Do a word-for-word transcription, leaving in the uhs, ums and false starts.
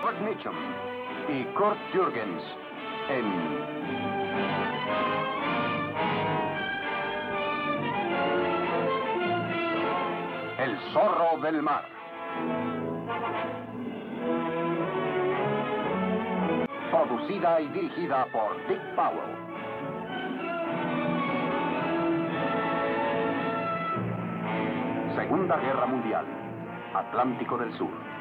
Robert Mitchum y Kurt Jürgens en El zorro del mar. Producida y dirigida por Dick Powell. Segunda Guerra Mundial. Atlántico del Sur.